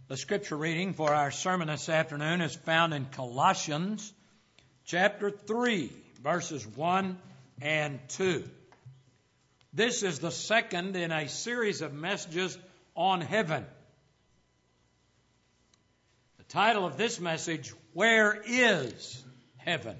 The scripture reading for our sermon this afternoon is found in Colossians chapter 3, verses 1 and 2. This is the second in a series of messages on heaven. The title of this message, Where is Heaven?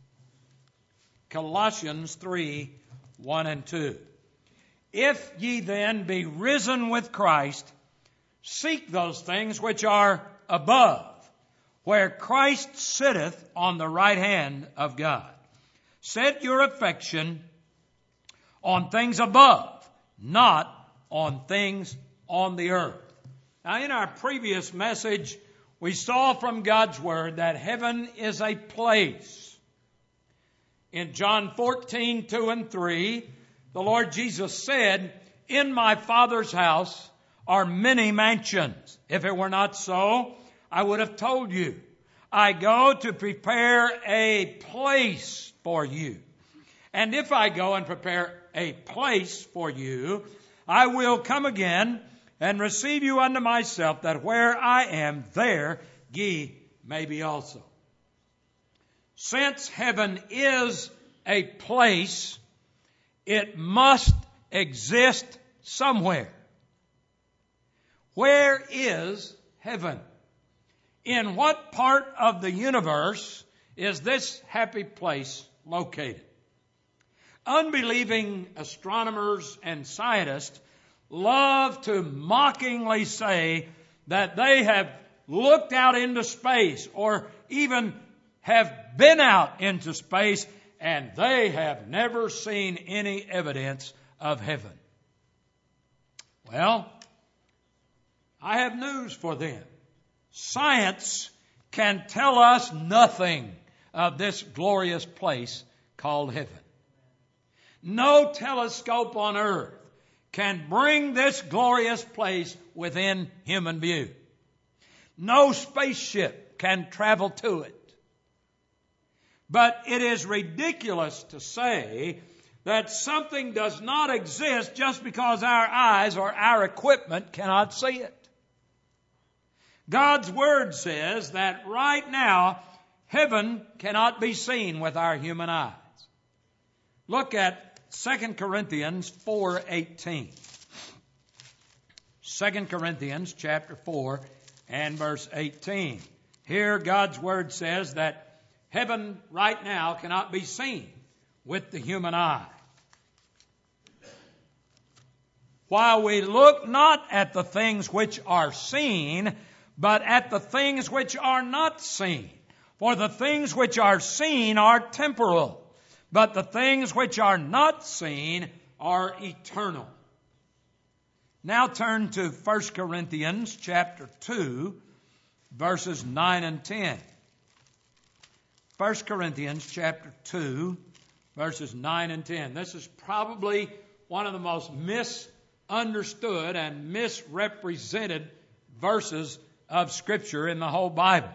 Colossians 3, 1 and 2. If ye then be risen with Christ, seek those things which are above, where Christ sitteth on the right hand of God. Set your affection on things above, not on things on the earth. Now, in our previous message, we saw from God's Word that heaven is a place. In John 14, 2 and 3, the Lord Jesus said, "In my Father's house are many mansions. If it were not so, I would have told you. I go to prepare a place for you. And if I go and prepare a place for you, I will come again and receive you unto myself, that where I am, there ye may be also." Since heaven is a place, it must exist somewhere. Where is heaven? In what part of the universe is this happy place located? Unbelieving astronomers and scientists love to mockingly say that they have looked out into space or even have been out into space and they have never seen any evidence of heaven. Well, I have news for them. Science can tell us nothing of this glorious place called heaven. No telescope on earth can bring this glorious place within human view. No spaceship can travel to it. But it is ridiculous to say that something does not exist just because our eyes or our equipment cannot see it. God's Word says that right now, heaven cannot be seen with our human eyes. Look at 2 Corinthians 4:18. 2 Corinthians chapter 4 and verse 18. Here God's Word says that heaven right now cannot be seen with the human eye. While we look not at the things which are seen, but at the things which are not seen. For the things which are seen are temporal, but the things which are not seen are eternal. Now turn to 1 Corinthians chapter 2, verses 9 and 10. 1 Corinthians chapter 2, verses 9 and 10. This is probably one of the most misunderstood and misrepresented verses of Scripture in the whole Bible.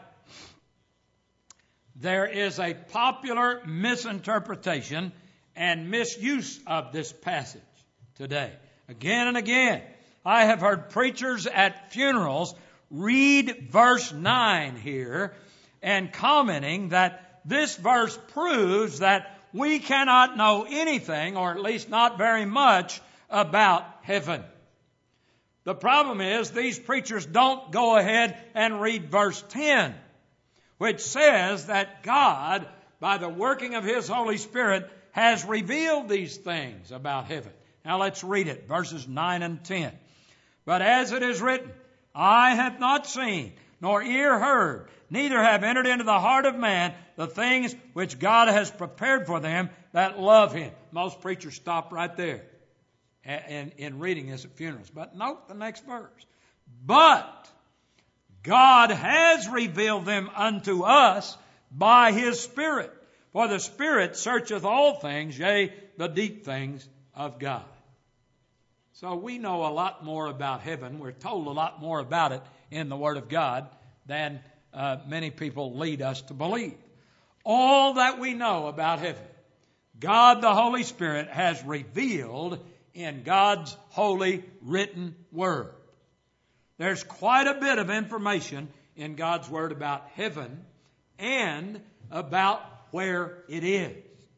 There is a popular misinterpretation and misuse of this passage today. Again and again, I have heard preachers at funerals read verse 9 here and commenting that this verse proves that we cannot know anything, or at least not very much, about heaven. The problem is these preachers don't go ahead and read verse 10, which says that God, by the working of His Holy Spirit, has revealed these things about heaven. Now let's read it, verses 9 and 10. "But as it is written, eye hath not seen, nor ear heard, neither have entered into the heart of man the things which God has prepared for them that love Him." Most preachers stop right there in reading this at funerals. But note the next verse. "But God has revealed them unto us by His Spirit. For the Spirit searcheth all things, yea, the deep things of God." So we know a lot more about heaven. We're told a lot more about it in the Word of God than many people lead us to believe. All that we know about heaven, God the Holy Spirit has revealed in God's holy written word. There's quite a bit of information in God's Word about heaven and about where it is.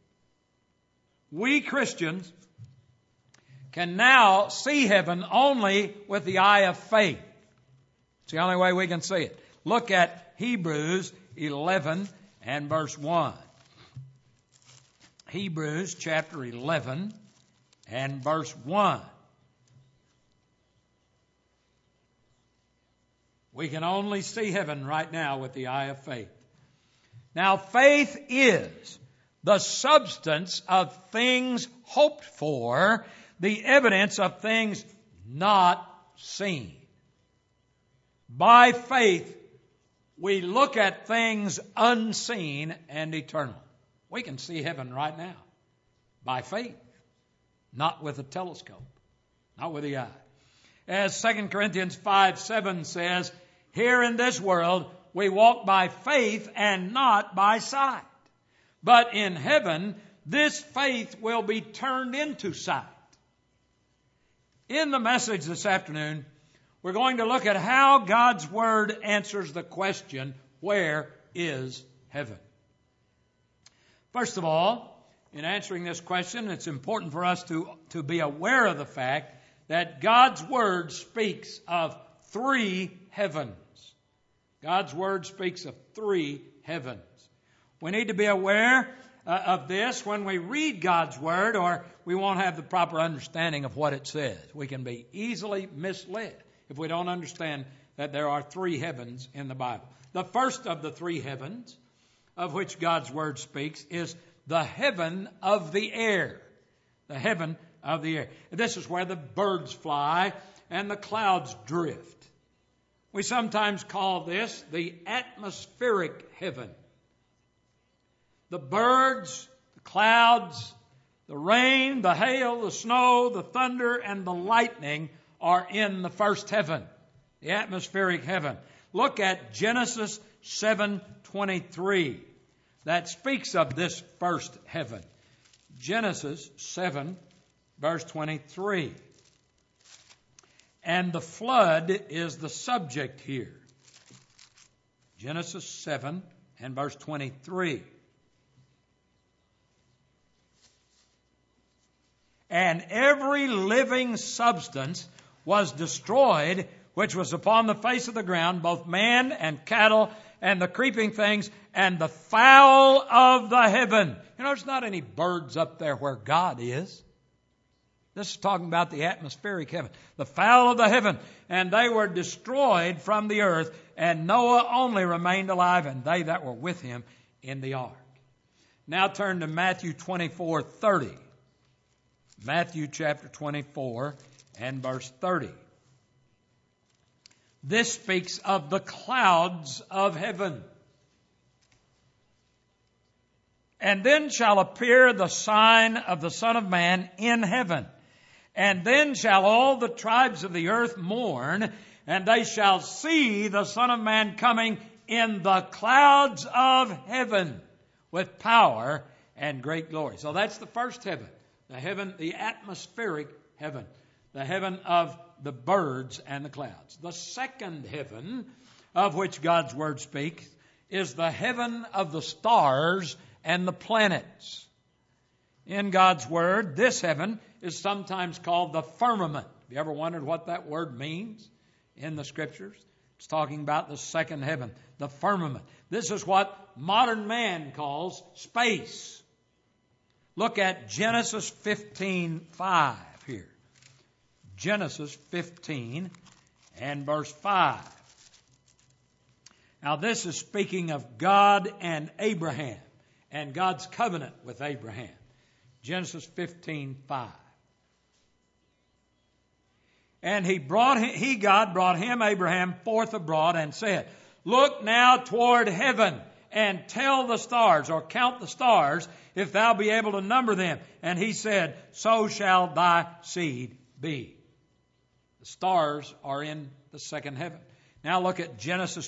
We Christians can now see heaven only with the eye of faith. It's the only way we can see it. Look at Hebrews 11 and verse 1. Hebrews chapter 11 and verse 1. We can only see heaven right now with the eye of faith. Now, faith is the substance of things hoped for, the evidence of things not seen. By faith, we look at things unseen and eternal. We can see heaven right now by faith, not with a telescope, not with the eye. As 2 Corinthians 5:7 says, here in this world we walk by faith and not by sight. But in heaven, this faith will be turned into sight. In the message this afternoon, we're going to look at how God's Word answers the question, where is heaven? First of all, in answering this question, it's important for us to be aware of the fact that God's Word speaks of three heavens. God's Word speaks of three heavens. We need to be aware of this when we read God's Word, or we won't have the proper understanding of what it says. We can be easily misled if we don't understand that there are three heavens in the Bible. The first of the three heavens of which God's Word speaks is the heaven of the air. The heaven of the air. This is where the birds fly and the clouds drift. We sometimes call this the atmospheric heaven. The birds, the clouds, the rain, the hail, the snow, the thunder, and the lightning are in the first heaven, the atmospheric heaven. Look at Genesis 7:23. That speaks of this first heaven. Genesis 7, verse 23. And the flood is the subject here. Genesis 7 and verse 23. And every living substance was destroyed, which was upon the face of the ground, both man and cattle and the creeping things and the fowl of the heaven. You know, there's not any birds up there where God is. This is talking about the atmospheric heaven. The fowl of the heaven. And they were destroyed from the earth, and Noah only remained alive, and they that were with him in the ark. Now turn to Matthew 24:30. Matthew chapter 24 and verse 30. This speaks of the clouds of heaven. And then shall appear the sign of the Son of Man in heaven. And then shall all the tribes of the earth mourn, and they shall see the Son of Man coming in the clouds of heaven with power and great glory. So that's the first heaven. The heaven, the atmospheric heaven. The heaven of the birds and the clouds. The second heaven of which God's Word speaks is the heaven of the stars and the planets. In God's Word, this heaven is sometimes called the firmament. Have you ever wondered what that word means in the Scriptures? It's talking about the second heaven, the firmament. This is what modern man calls space. Look at Genesis 15:5 here. Genesis 15 and verse 5. Now this is speaking of God and Abraham and God's covenant with Abraham. Genesis 15:5. And God brought him, Abraham, forth abroad and said, Look now toward heaven and tell the stars, or count the stars, if thou be able to number them. And he said, So shall thy seed be. The stars are in the second heaven. Now look at Genesis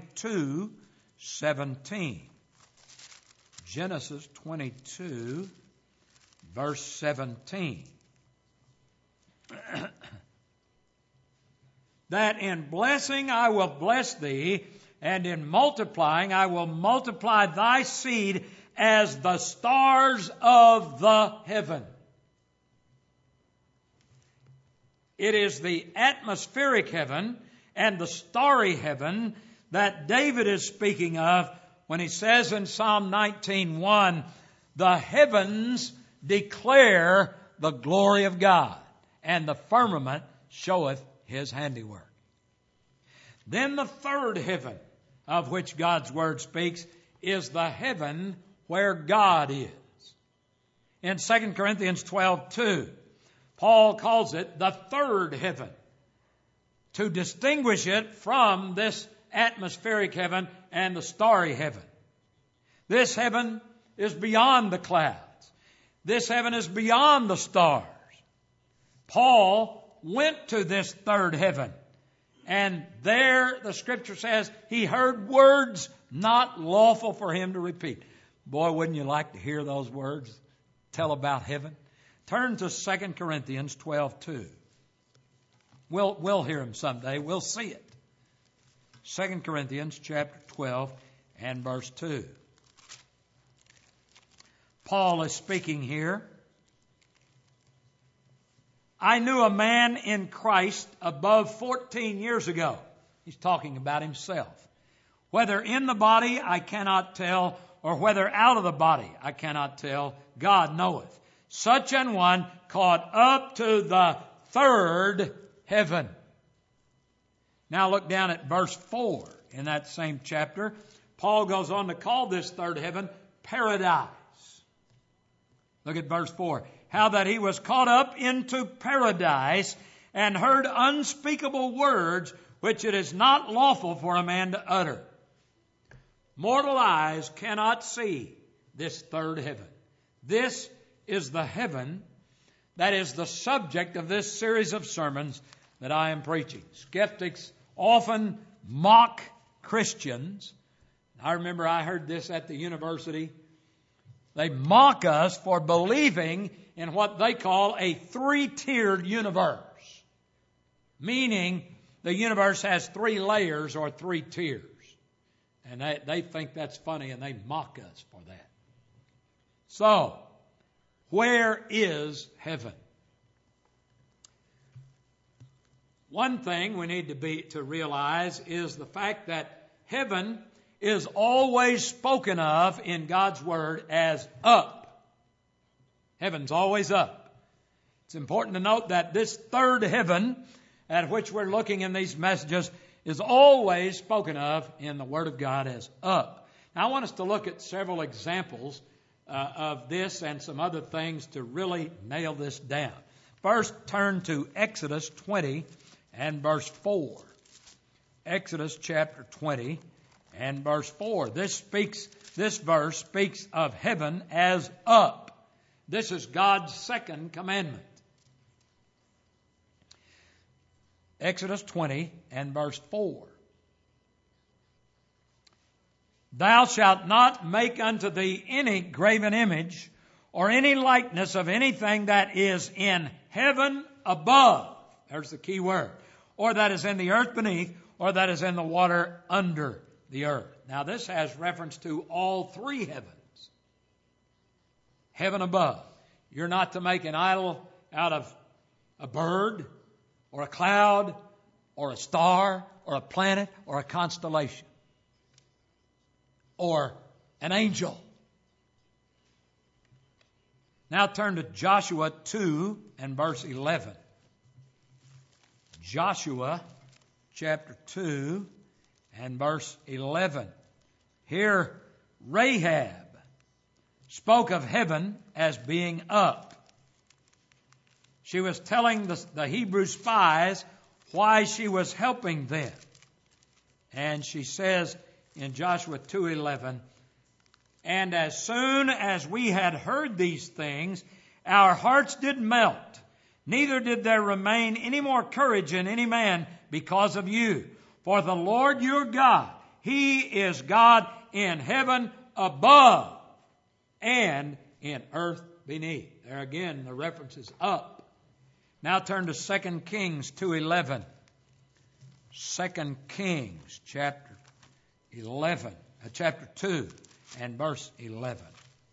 22:17. Genesis 22, verse 17. that in blessing I will bless thee, and in multiplying I will multiply thy seed as the stars of the heaven. It is the atmospheric heaven and the starry heaven that David is speaking of when he says in Psalm 19:1, the heavens declare the glory of God, and the firmament showeth his handiwork. Then the third heaven of which God's Word speaks is the heaven where God is. In 2 Corinthians 12:2, Paul calls it the third heaven to distinguish it from this atmospheric heaven and the starry heaven. This heaven is beyond the clouds. This heaven is beyond the stars. Paul went to this third heaven, and there the Scripture says he heard words not lawful for him to repeat. Boy, wouldn't you like to hear those words tell about heaven? Turn to 2 Corinthians 12:2. We'll hear him someday. We'll see it. 2 Corinthians chapter 12 and verse 2. Paul is speaking here. I knew a man in Christ above 14 years ago. He's talking about himself. Whether in the body I cannot tell, or whether out of the body I cannot tell, God knoweth. Such an one caught up to the third heaven. Now look down at verse 4 in that same chapter. Paul goes on to call this third heaven paradise. Look at verse 4. How that he was caught up into paradise and heard unspeakable words which it is not lawful for a man to utter. Mortal eyes cannot see this third heaven. This is the heaven that is the subject of this series of sermons that I am preaching. Skeptics often mock Christians. I remember I heard this at the university. They mock us for believing in what they call a three-tiered universe, meaning the universe has three layers or three tiers. And they think that's funny, and they mock us for that. So, where is heaven? One thing we need to realize is the fact that heaven is always spoken of in God's Word as up. Heaven's always up. It's important to note that this third heaven at which we're looking in these messages is always spoken of in the Word of God as up. Now I want us to look at several examples of this and some other things to really nail this down. First, turn to Exodus 20 and verse 4. Exodus chapter 20 and verse 4. This verse speaks of heaven as up. This is God's second commandment. Exodus 20 and verse 4. Thou shalt not make unto thee any graven image or any likeness of anything that is in heaven above. There's the key word. Or that is in the earth beneath, or that is in the water under the earth. Now this has reference to all three heavens. Heaven above. You're not to make an idol out of a bird or a cloud or a star or a planet or a constellation or an angel. Now turn to Joshua 2 and verse 11. Joshua chapter 2 and verse 11. Here Rahab spoke of heaven as being up. She was telling the Hebrew spies why she was helping them. And she says in Joshua 2:11, and as soon as we had heard these things, our hearts did melt. Neither did there remain any more courage in any man because of you. For the Lord your God, He is God in heaven above and in earth beneath. There again, the reference is up. Now turn to 2 Kings 2:11. 2 Kings chapter 2 and verse 11.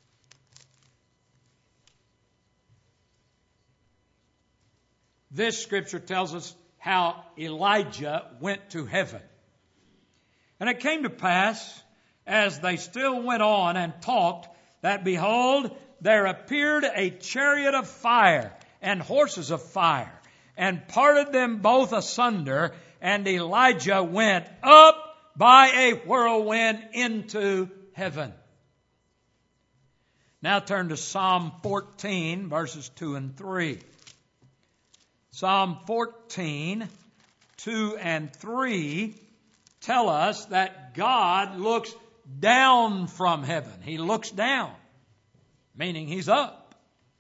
This scripture tells us how Elijah went to heaven. And it came to pass, as they still went on and talked, that behold, there appeared a chariot of fire and horses of fire, and parted them both asunder, and Elijah went up by a whirlwind into heaven. Now turn to Psalm 14, verses 2 and 3. Psalm 14, 2 and 3 tell us that God looks down from heaven. He looks down, meaning He's up.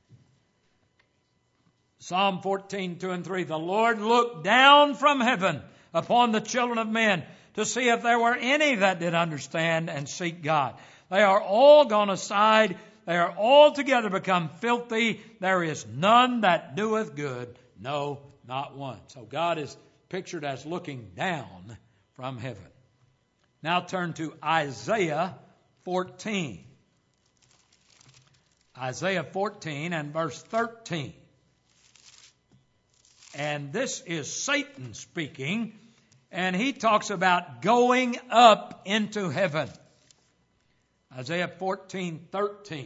Psalm 14, 2 and 3. The Lord looked down from heaven upon the children of men to see if there were any that did understand and seek God. They are all gone aside. They are altogether become filthy. There is none that doeth good. No, not one. So God is pictured as looking down from heaven. Now turn to Isaiah 14. Isaiah 14 and verse 13. And this is Satan speaking, and he talks about going up into heaven. Isaiah 14:13.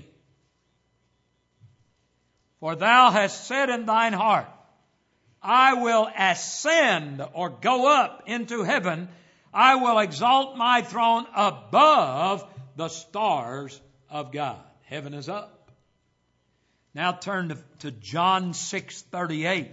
For thou hast said in thine heart, I will ascend or go up into heaven. I will exalt my throne above the stars of God. Heaven is up. Now turn to John 6:38.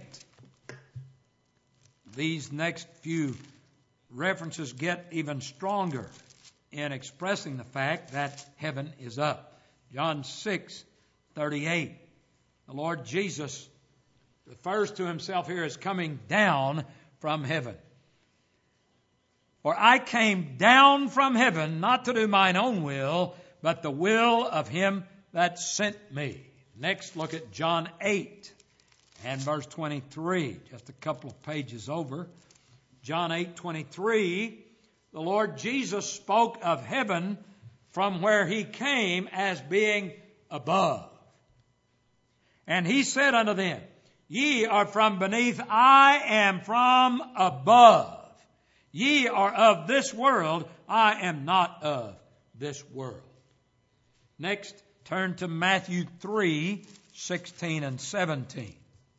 These next few references get even stronger in expressing the fact that heaven is up. John 6:38. The Lord Jesus refers to Himself here as coming down from heaven. For I came down from heaven not to do mine own will, but the will of Him that sent me. Next, look at John 8 and verse 23, just a couple of pages over. John 8:23, the Lord Jesus spoke of heaven from where He came as being above. And He said unto them, Ye are from beneath, I am from above. Ye are of this world, I am not of this world. Next, turn to Matthew 3:16 and 17.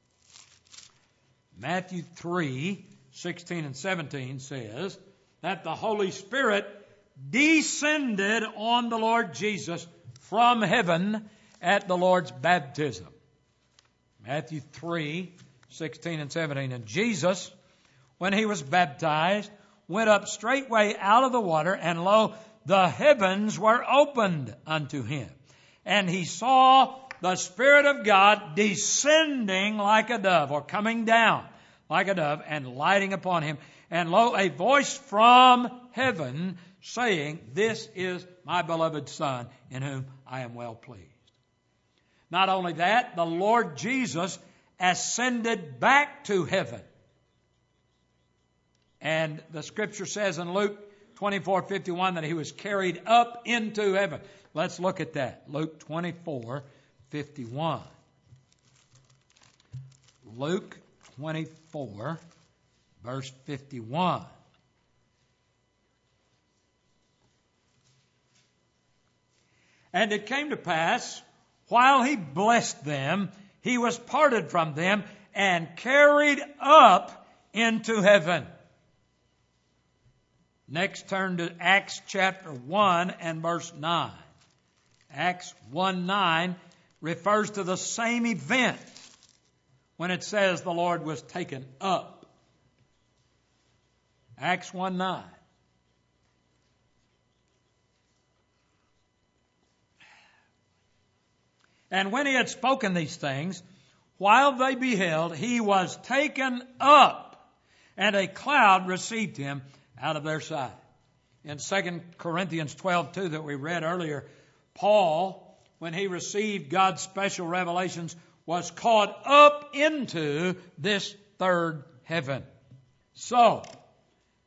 Matthew 3:16 and 17 says that the Holy Spirit descended on the Lord Jesus from heaven at the Lord's baptism. Matthew 3:16 and 17. And Jesus, when He was baptized, went up straightway out of the water, and lo, the heavens were opened unto Him. And He saw the Spirit of God descending like a dove, or coming down like a dove, and lighting upon Him. And lo, a voice from heaven saying, This is my beloved Son, in whom I am well pleased. Not only that, the Lord Jesus ascended back to heaven. And the Scripture says in Luke 24:51 that He was carried up into heaven. Let's look at that. Luke 24:51. Luke 24, verse 51. And it came to pass, while He blessed them, He was parted from them and carried up into heaven. Next, turn to Acts chapter 1 and verse 9. Acts 1:9 refers to the same event when it says the Lord was taken up. Acts 1:9. And when He had spoken these things, while they beheld, He was taken up, and a cloud received Him out of their sight. In 2 Corinthians 12:2 that we read earlier, Paul, when he received God's special revelations, was caught up into this third heaven. So,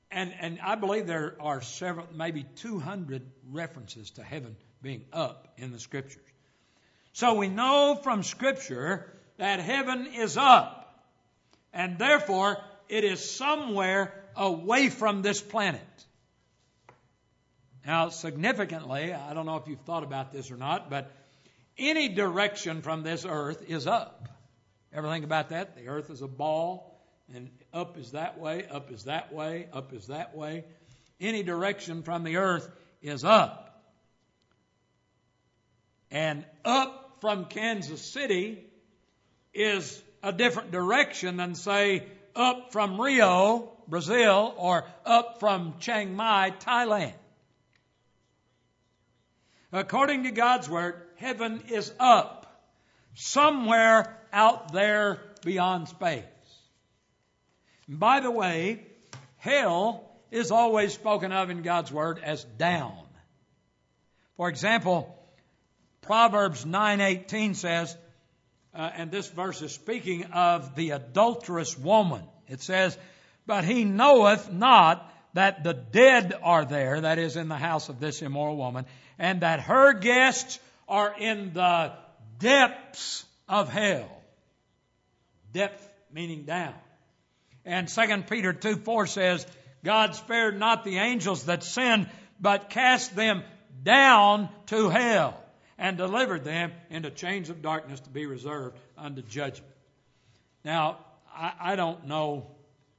And I believe there are several, maybe 200 references to heaven being up in the Scriptures. So we know from Scripture that heaven is up, and therefore it is somewhere away from this planet. Now, significantly, I don't know if you've thought about this or not, but any direction from this earth is up. Ever think about that? The earth is a ball, and up is that way, up is that way, up is that way. Any direction from the earth is up. And up from Kansas City is a different direction than, say, up from Rio, Brazil, or up from Chiang Mai, Thailand. According to God's Word, heaven is up, somewhere out there beyond space. And by the way, hell is always spoken of in God's Word as down. For example, Proverbs 9:18 says, and this verse is speaking of the adulterous woman. It says, "But he knoweth not that the dead are there," that is, in the house of this immoral woman, "and that her guests are in the depths of hell." Depth meaning down. And 2 Peter 2:4 says, "God spared not the angels that sinned, but cast them down to hell, and delivered them into chains of darkness to be reserved unto judgment." Now, I don't know.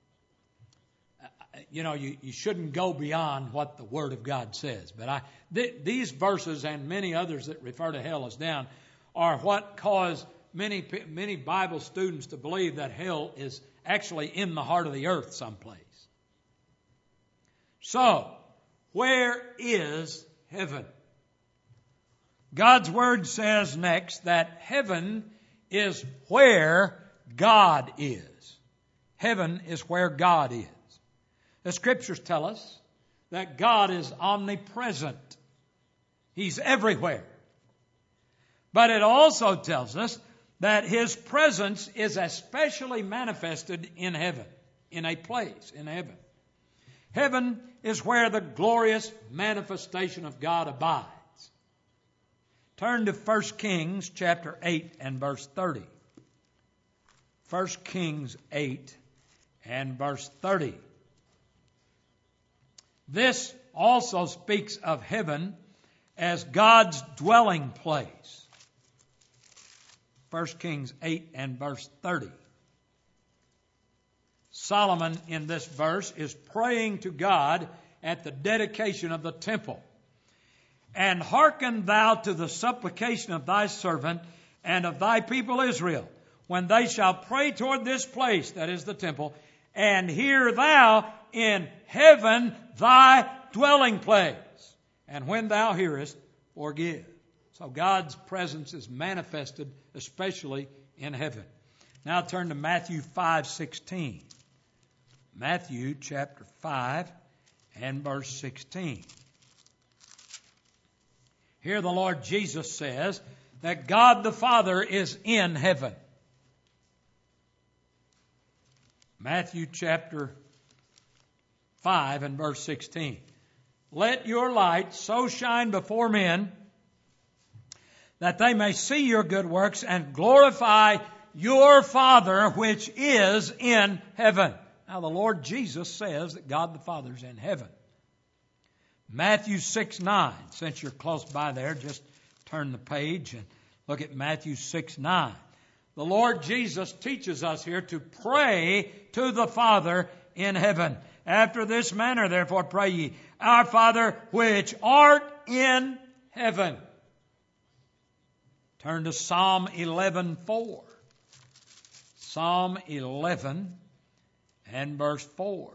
You shouldn't go beyond what the Word of God says. But these verses and many others that refer to hell as down are what cause many Bible students to believe that hell is actually in the heart of the earth someplace. So, where is heaven? God's Word says next that heaven is where God is. Heaven is where God is. The Scriptures tell us that God is omnipresent. He's everywhere. But it also tells us that His presence is especially manifested in heaven, in a place in heaven. Heaven is where the glorious manifestation of God abides. Turn to 1 Kings chapter 8 and verse 30. 1 Kings 8 and verse 30. This also speaks of heaven as God's dwelling place. 1 Kings 8 and verse 30. Solomon in this verse is praying to God at the dedication of the temple. "And hearken thou to the supplication of thy servant and of thy people Israel, when they shall pray toward this place," that is the temple, "and hear thou in heaven thy dwelling place. And when thou hearest, forgive." So God's presence is manifested especially in heaven. Now turn to Matthew 5:16. Matthew chapter 5 and verse 16. Here the Lord Jesus says that God the Father is in heaven. Matthew chapter 5 and verse 16. "Let your light so shine before men that they may see your good works and glorify your Father which is in heaven." Now the Lord Jesus says that God the Father is in heaven. Matthew 6:9. Since you're close by there, just turn the page and look at Matthew 6:9. The Lord Jesus teaches us here to pray to the Father in heaven. "After this manner, therefore, pray ye, Our Father which art in heaven." Turn to Psalm 11:4. Psalm 11 and verse 4.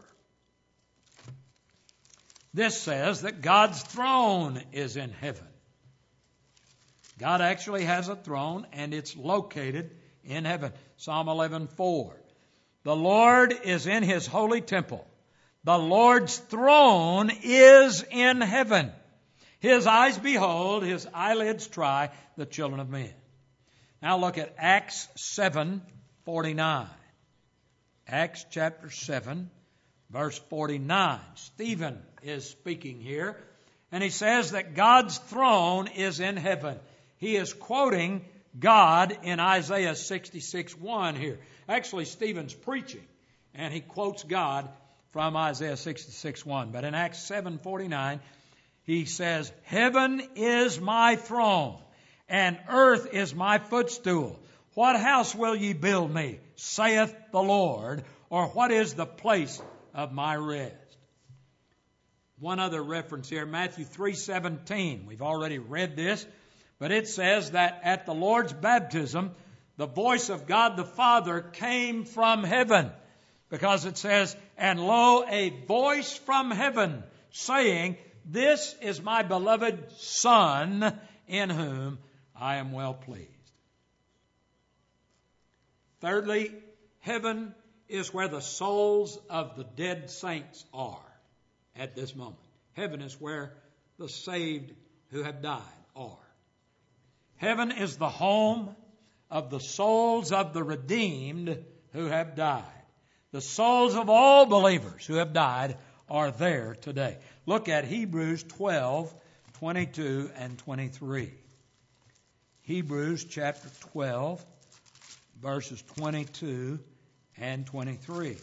This says that God's throne is in heaven. God actually has a throne, and it's located in heaven. Psalm 11:4. "The Lord is in His holy temple. The Lord's throne is in heaven. His eyes behold, His eyelids try the children of men." Now look at Acts 7:49. Acts chapter 7, verse 49. Stephen is speaking here, and he says that God's throne is in heaven. He is quoting God in Isaiah 66:1 here. Actually, Stephen's preaching, and he quotes God from Isaiah 66:1. But in Acts 7:49, he says, "Heaven is my throne, and earth is my footstool. What house will ye build me, saith the Lord, or what is the place of my rest?" One other reference here, Matthew 3:17. We've already read this, but it says that at the Lord's baptism, the voice of God the Father came from heaven, because it says, "And lo, a voice from heaven saying, This is my beloved Son, in whom I am well pleased." Thirdly, heaven is where the souls of the dead saints are at this moment. Heaven is where the saved who have died are. Heaven is the home of the souls of the redeemed who have died. The souls of all believers who have died are there today. Look at Hebrews 12:22 and 23. Hebrews chapter 12, verses 22 and 23.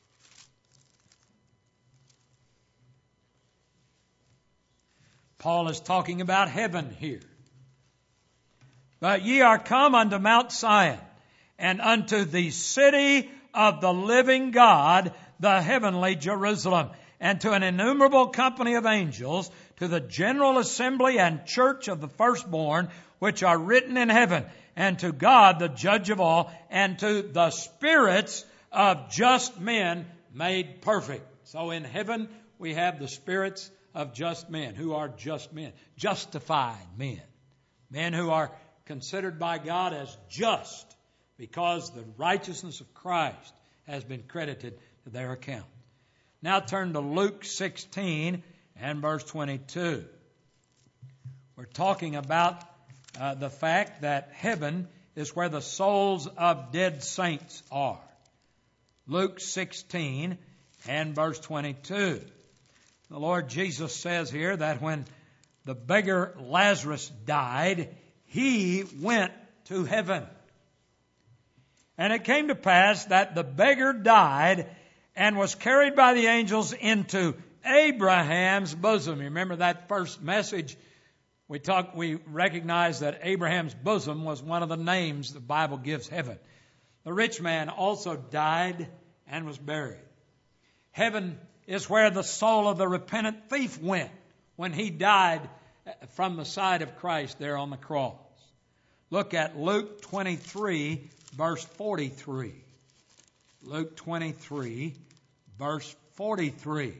Paul is talking about heaven here. "But ye are come unto Mount Sion, and unto the city of the living God, the heavenly Jerusalem, and to an innumerable company of angels, to the general assembly and church of the firstborn, which are written in heaven, and to God, the judge of all, and to the spirits of just men made perfect." So in heaven, we have the spirits of just men. Who are just men? Justified men. Men who are considered by God as just because the righteousness of Christ has been credited to their account. Now turn to Luke 16 and verse 22. We're talking about the fact that heaven is where the souls of dead saints are. Luke 16 and verse 22. The Lord Jesus says here that when the beggar Lazarus died, he went to heaven. "And it came to pass that the beggar died and was carried by the angels into Abraham's bosom." You remember that first message? We recognize that Abraham's bosom was one of the names the Bible gives heaven. The rich man also died and was buried. Heaven is where the soul of the repentant thief went when he died from the side of Christ there on the cross. Look at Luke 23, verse 43. Luke 23, verse 43.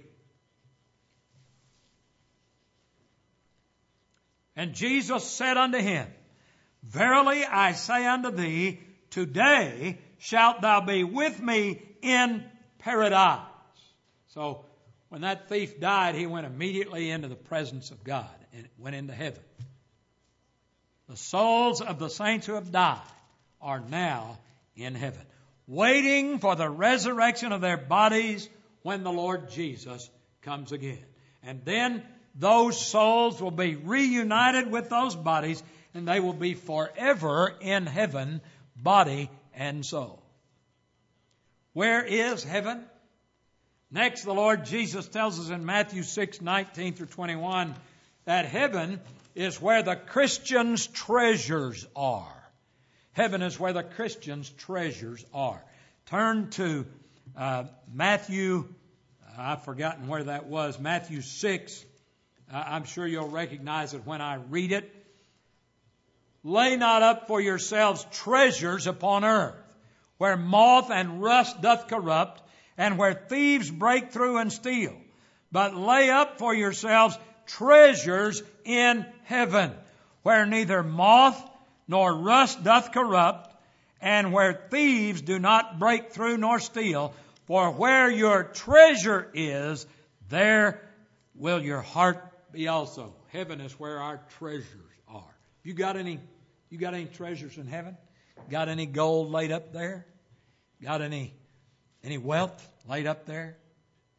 "And Jesus said unto him, Verily I say unto thee, today shalt thou be with me in paradise." So when that thief died, he went immediately into the presence of God and went into heaven. The souls of the saints who have died are now in heaven, waiting for the resurrection of their bodies when the Lord Jesus comes again. And then those souls will be reunited with those bodies, and they will be forever in heaven, body and soul. Where is heaven? Next, the Lord Jesus tells us in Matthew 6:19 through 21 that heaven is where the Christian's treasures are. Heaven is where the Christian's treasures are. Turn to Matthew, I've forgotten where that was, Matthew 6. I'm sure you'll recognize it when I read it. "Lay not up for yourselves treasures upon earth, where moth and rust doth corrupt, and where thieves break through and steal. But lay up for yourselves treasures in heaven, where neither moth nor rust doth corrupt, and where thieves do not break through nor steal. For where your treasure is, there will your heart be also." Heaven is where our treasures are. You got any treasures in heaven? Got any gold laid up there? Got any wealth laid up there?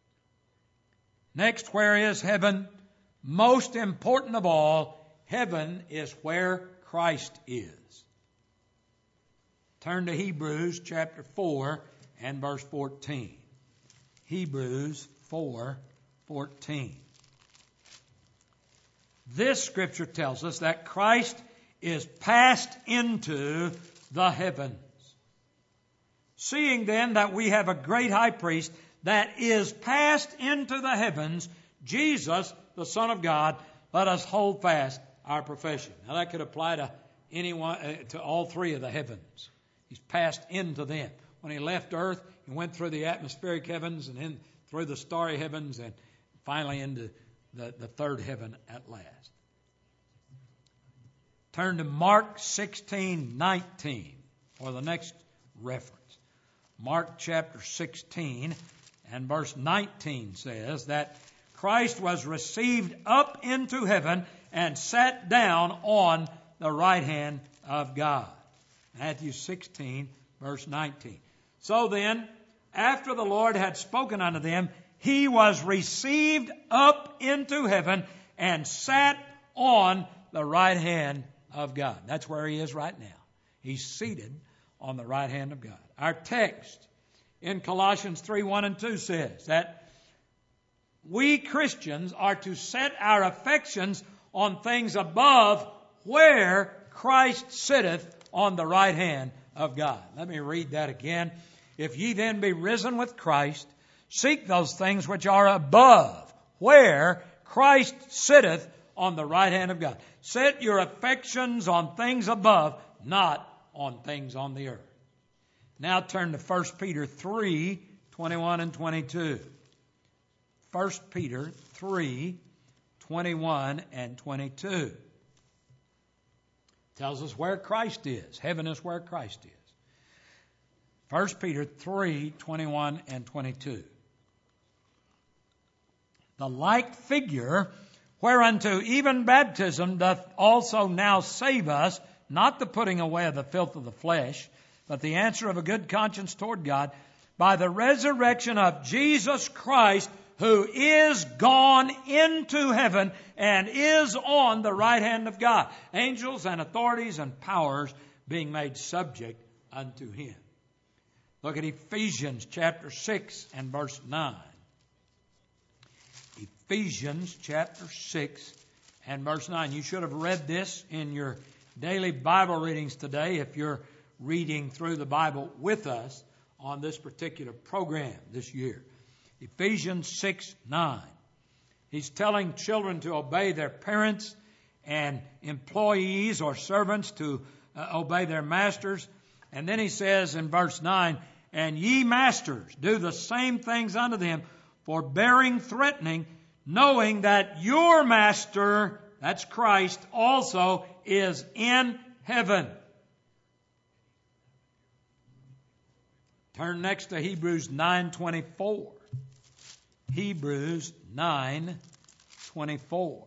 Next, where is heaven? Most important of all, heaven is where Christ is. Turn to Hebrews chapter 4 and verse 14. Hebrews 4:14. This scripture tells us that Christ is passed into the heavens. Seeing then that we have a great high priest that is passed into the heavens, Jesus, the Son of God, let us hold fast our profession. Now that could apply to anyone, to all three of the heavens. He's passed into them. When he left earth, he went through the atmospheric heavens and then through the starry heavens and finally into the third heaven at last. Turn to Mark 16:19 for the next reference. Mark chapter 16 and verse 19 says that Christ was received up into heaven and sat down on the right hand of God. Matthew 16 verse 19. So then, after the Lord had spoken unto them, he was received up into heaven and sat on the right hand of God. That's where he is right now. He's seated on the right hand of God. Our text in Colossians 3:1 and 2 says that we Christians are to set our affections on things above, where Christ sitteth on the right hand of God. Let me read that again. If ye then be risen with Christ, seek those things which are above, where Christ sitteth on the right hand of God. Set your affections on things above, not on things on the earth. Now turn to 1 Peter 3:21 and 22. 1 Peter 3:21 and 22. Tells us where Christ is. Heaven is where Christ is. 1 Peter 3:21 and 22. The like figure whereunto even baptism doth also now save us, not the putting away of the filth of the flesh, but the answer of a good conscience toward God, by the resurrection of Jesus Christ, who is gone into heaven and is on the right hand of God. Angels and authorities and powers being made subject unto him. Look at Ephesians chapter 6 and verse 9. Ephesians chapter 6 and verse 9. You should have read this in your daily Bible readings today if you're reading through the Bible with us on this particular program this year. Ephesians 6:9. He's telling children to obey their parents and employees or servants to obey their masters. And then he says in verse 9, and ye masters, do the same things unto them, forbearing, threatening, knowing that your master, that's Christ, also is in heaven. Turn next to Hebrews 9:24. Hebrews 9:24.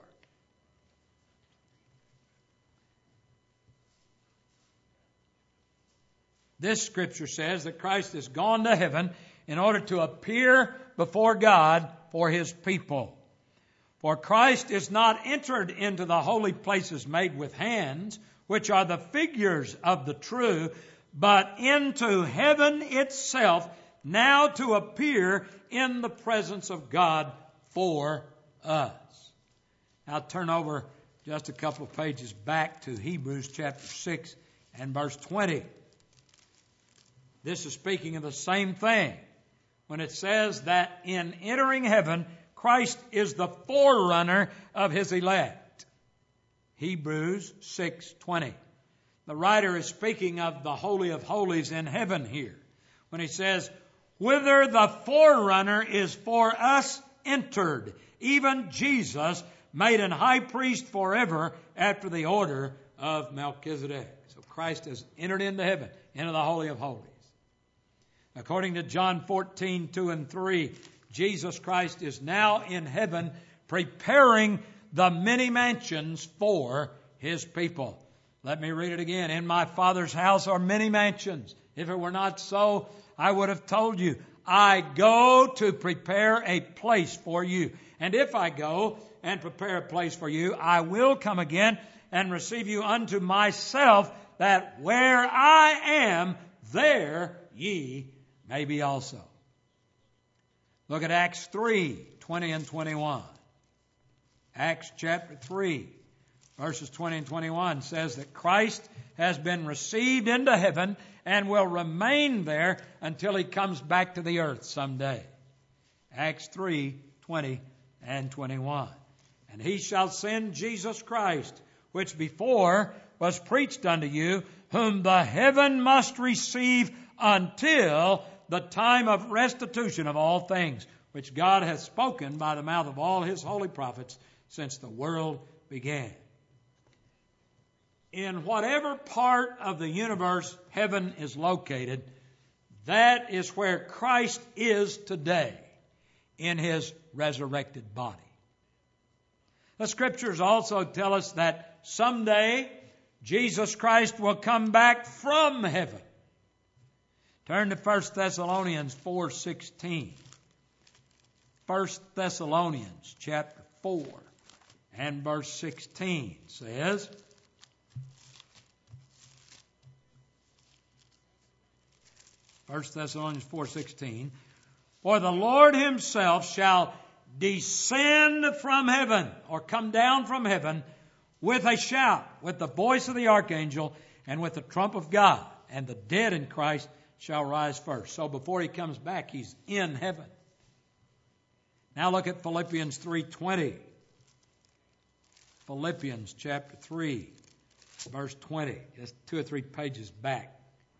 This scripture says that Christ has gone to heaven in order to appear before God for his people. For Christ is not entered into the holy places made with hands, which are the figures of the true, but into heaven itself, now to appear in the presence of God for us. Now turn over just a couple of pages back to Hebrews chapter 6 and verse 20. This is speaking of the same thing when it says that in entering heaven, Christ is the forerunner of his elect. Hebrews 6:20. The writer is speaking of the Holy of Holies in heaven here, when he says, whither the forerunner is for us entered, even Jesus, made an high priest forever after the order of Melchizedek. So Christ has entered into heaven, into the Holy of Holies. According to John 14:2 and 3, Jesus Christ is now in heaven preparing the many mansions for his people. Let me read it again. In my Father's house are many mansions. If it were not so, I would have told you. I go to prepare a place for you. And if I go and prepare a place for you, I will come again and receive you unto myself, that where I am, there ye may be also. Look at Acts 3:20 and 21. Acts chapter 3, verses 20 and 21 says that Christ has been received into heaven and will remain there until he comes back to the earth someday. Acts 3:20 and 21. And he shall send Jesus Christ, which before was preached unto you, whom the heaven must receive until the time of restitution of all things, which God hath spoken by the mouth of all his holy prophets since the world began. In whatever part of the universe heaven is located, that is where Christ is today in his resurrected body. The Scriptures also tell us that someday Jesus Christ will come back from heaven. Turn to 1 Thessalonians 4:16. 1 Thessalonians chapter 4 and verse 16 says, First Thessalonians 4:16, for the Lord himself shall descend from heaven, or come down from heaven, with a shout, with the voice of the archangel, and with the trump of God, and the dead in Christ shall rise first. So before he comes back, he's in heaven. Now look at Philippians 3:20. Philippians chapter 3, verse 20. Just 2 or 3 pages back.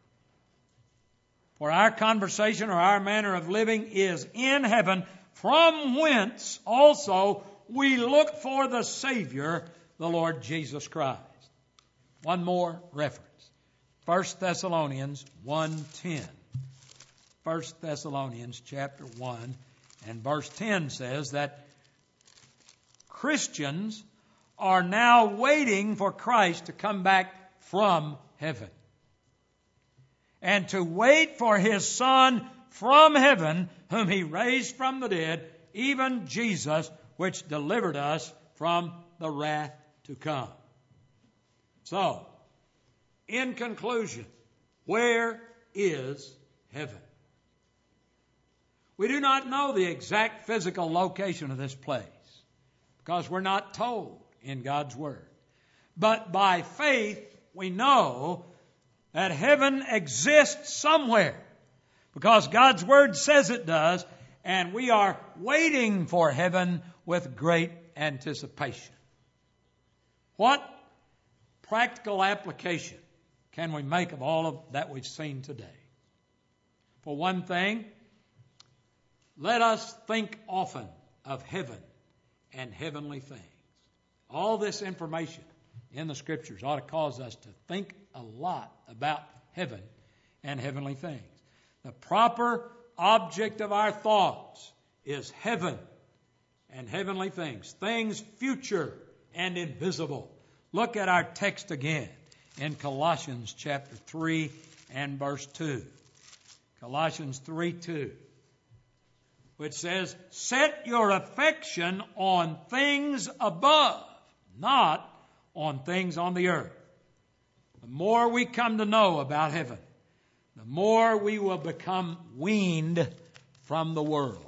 For our conversation or our manner of living is in heaven, from whence also we look for the Savior, the Lord Jesus Christ. One more reference. 1 Thessalonians 1:10. 1 Thessalonians chapter 1 and verse 10 says that Christians are now waiting for Christ to come back from heaven. And to wait for his Son from heaven, whom he raised from the dead, even Jesus, which delivered us from the wrath to come. So, in conclusion, where is heaven? We do not know the exact physical location of this place, because we're not told in God's Word. But by faith, we know that heaven exists somewhere, because God's Word says it does, and we are waiting for heaven with great anticipation. What practical application can we make of all of that we've seen today? For one thing, let us think often of heaven and heavenly things. All this information in the Scriptures ought to cause us to think a lot about heaven and heavenly things. The proper object of our thoughts is heaven and heavenly things, things future and invisible. Look at our text again in Colossians chapter 3 and verse 2. Colossians 3:2, which says, set your affection on things above, not on things on the earth. The more we come to know about heaven, the more we will become weaned from the world.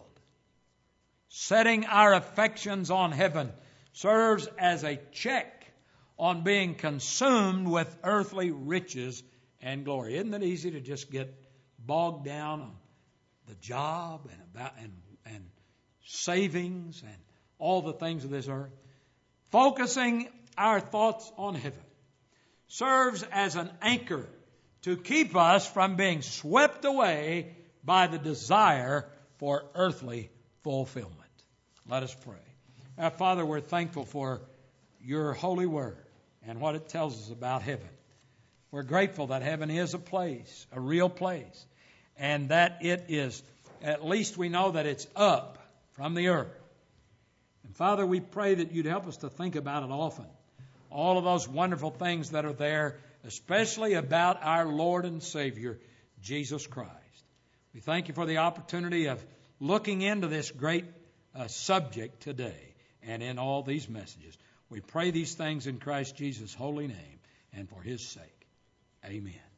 Setting our affections on heaven serves as a check on being consumed with earthly riches and glory. Isn't it easy to just get bogged down on the job and savings and all the things of this earth? Focusing our thoughts on heaven serves as an anchor to keep us from being swept away by the desire for earthly fulfillment. Let us pray. Our Father, we're thankful for your holy word and what it tells us about heaven. We're grateful that heaven is a place, a real place, and that it is, at least we know that it's up from the earth. And Father, we pray that you'd help us to think about it often. All of those wonderful things that are there, especially about our Lord and Savior, Jesus Christ. We thank you for the opportunity of looking into this great subject today and in all these messages. We pray these things in Christ Jesus' holy name and for His sake. Amen.